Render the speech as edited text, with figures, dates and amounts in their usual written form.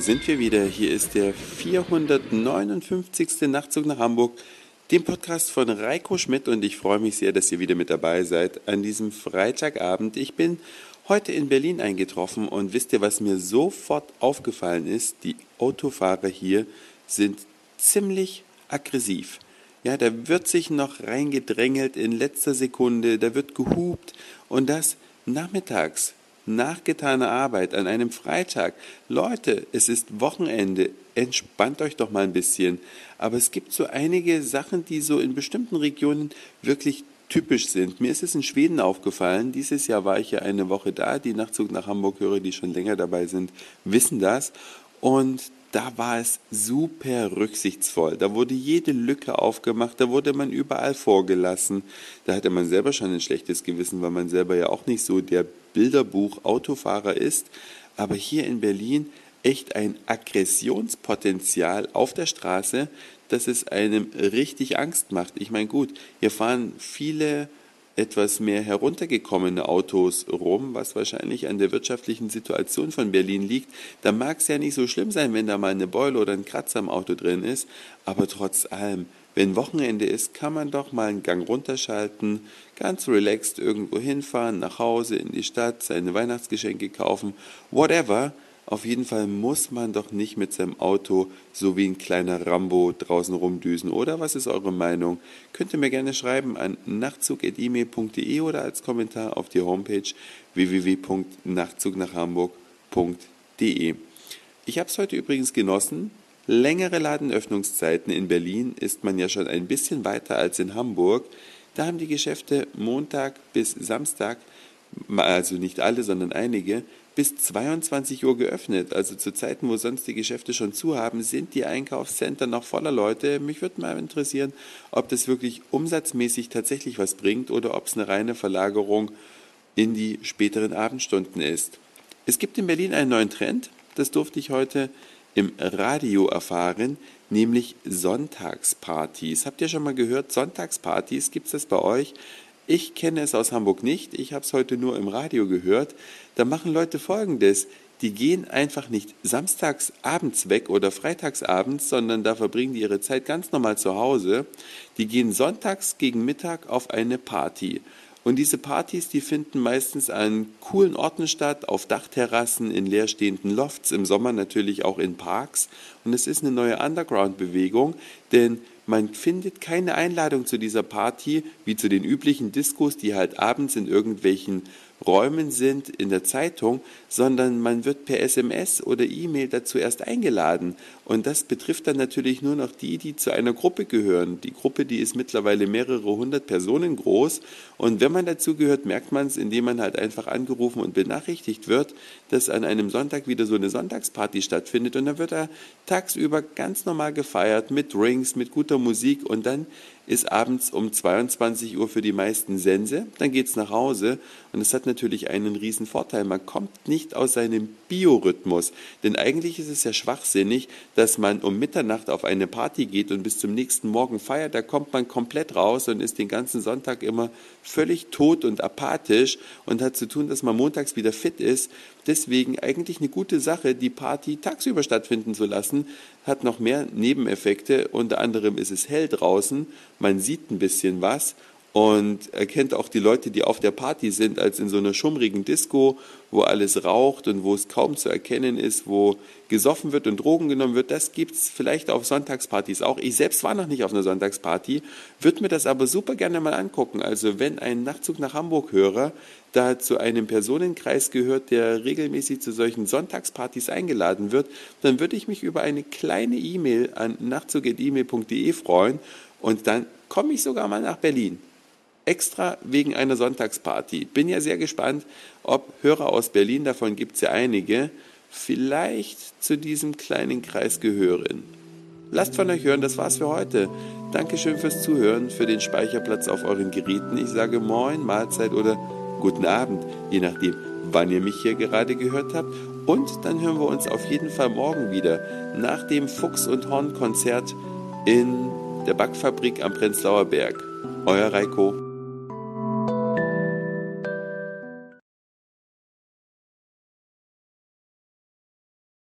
sind wir wieder. Hier ist der 459. Nachtzug nach Hamburg, dem Podcast von Reiko Schmidt, und ich freue mich sehr, dass ihr wieder mit dabei seid an diesem Freitagabend. Ich bin heute in Berlin eingetroffen und wisst ihr, was mir sofort aufgefallen ist? Die Autofahrer hier sind ziemlich aggressiv. Ja, da wird sich noch reingedrängelt in letzter Sekunde, da wird gehupt und das nachmittags. Nach getaner Arbeit an einem Freitag. Leute, es ist Wochenende, entspannt euch doch mal ein bisschen. Aber es gibt so einige Sachen, die so in bestimmten Regionen wirklich typisch sind. Mir ist es in Schweden aufgefallen. Dieses Jahr war ich ja eine Woche da. Die Nachtzug nach Hamburg-Hörer, die schon länger dabei sind, wissen das. Und da war es super rücksichtsvoll. Da wurde jede Lücke aufgemacht, da wurde man überall vorgelassen. Da hatte man selber schon ein schlechtes Gewissen, weil man selber ja auch nicht so der Bilderbuch-Autofahrer ist. Aber hier in Berlin echt ein Aggressionspotenzial auf der Straße, dass es einem richtig Angst macht. Ich meine, gut, hier fahren viele etwas mehr heruntergekommene Autos rum, was wahrscheinlich an der wirtschaftlichen Situation von Berlin liegt. Da mag es ja nicht so schlimm sein, wenn da mal eine Beule oder ein Kratzer im Auto drin ist, aber trotz allem, wenn Wochenende ist, kann man doch mal einen Gang runterschalten, ganz relaxed irgendwo hinfahren, nach Hause, in die Stadt, seine Weihnachtsgeschenke kaufen, whatever. Auf jeden Fall muss man doch nicht mit seinem Auto so wie ein kleiner Rambo draußen rumdüsen. Oder was ist eure Meinung? Könnt ihr mir gerne schreiben an nachtzug@email.de oder als Kommentar auf die Homepage www.nachtzugnachhamburg.de. Ich habe es heute übrigens genossen. Längere Ladenöffnungszeiten in Berlin ist man ja schon ein bisschen weiter als in Hamburg. Da haben die Geschäfte Montag bis Samstag, also nicht alle, sondern einige, bis 22 Uhr geöffnet. Also zu Zeiten, wo sonst die Geschäfte schon zu haben, sind die Einkaufscenter noch voller Leute. Mich würde mal interessieren, ob das wirklich umsatzmäßig tatsächlich was bringt oder ob es eine reine Verlagerung in die späteren Abendstunden ist. Es gibt in Berlin einen neuen Trend, das durfte ich heute im Radio erfahren, nämlich Sonntagspartys. Habt ihr schon mal gehört, Sonntagspartys, gibt es das bei euch? Ich kenne es aus Hamburg nicht, ich habe es heute nur im Radio gehört. Da machen Leute Folgendes: Die gehen einfach nicht samstags abends weg oder freitags abends, sondern da verbringen die ihre Zeit ganz normal zu Hause. Die gehen sonntags gegen Mittag auf eine Party. Und diese Partys, die finden meistens an coolen Orten statt, auf Dachterrassen, in leerstehenden Lofts, im Sommer natürlich auch in Parks. Und es ist eine neue Underground-Bewegung, denn man findet keine Einladung zu dieser Party, wie zu den üblichen Diskos, die halt abends in irgendwelchen Räumen sind, in der Zeitung, sondern man wird per SMS oder E-Mail dazu erst eingeladen. Und das betrifft dann natürlich nur noch die, die zu einer Gruppe gehören. Die Gruppe, die ist mittlerweile mehrere hundert Personen groß. Und wenn man dazu gehört, merkt man es, indem man halt einfach angerufen und benachrichtigt wird, dass an einem Sonntag wieder so eine Sonntagsparty stattfindet. Und dann wird da tagsüber ganz normal gefeiert mit Drinks, mit guter Musik, und dann ist abends um 22 Uhr für die meisten Sense, dann geht's nach Hause, und es hat natürlich einen riesen Vorteil: Man kommt nicht aus seinem Biorhythmus, denn eigentlich ist es ja schwachsinnig, dass man um Mitternacht auf eine Party geht und bis zum nächsten Morgen feiert. Da kommt man komplett raus und ist den ganzen Sonntag immer völlig tot und apathisch und hat zu tun, dass man montags wieder fit ist. Deswegen eigentlich eine gute Sache, die Party tagsüber stattfinden zu lassen, hat noch mehr Nebeneffekte. Unter anderem ist es hell draußen, man sieht ein bisschen was und erkennt auch die Leute, die auf der Party sind, als in so einer schummrigen Disco, wo alles raucht und wo es kaum zu erkennen ist, wo gesoffen wird und Drogen genommen wird. Das gibt's vielleicht auf Sonntagspartys auch. Ich selbst war noch nicht auf einer Sonntagsparty, würde mir das aber super gerne mal angucken. Also wenn ein Nachtzug nach Hamburg-Hörer da zu einem Personenkreis gehört, der regelmäßig zu solchen Sonntagspartys eingeladen wird, dann würde ich mich über eine kleine E-Mail an nachtzug@email.de freuen, und dann komme ich sogar mal nach Berlin. Extra wegen einer Sonntagsparty. Bin ja sehr gespannt, ob Hörer aus Berlin, davon gibt es ja einige, vielleicht zu diesem kleinen Kreis gehören. Lasst von euch hören, das war's für heute. Dankeschön fürs Zuhören, für den Speicherplatz auf euren Geräten. Ich sage Moin, Mahlzeit oder guten Abend, je nachdem, wann ihr mich hier gerade gehört habt. Und dann hören wir uns auf jeden Fall morgen wieder, nach dem Fuchs- und Horn-Konzert in der Backfabrik am Prenzlauer Berg. Euer Reiko.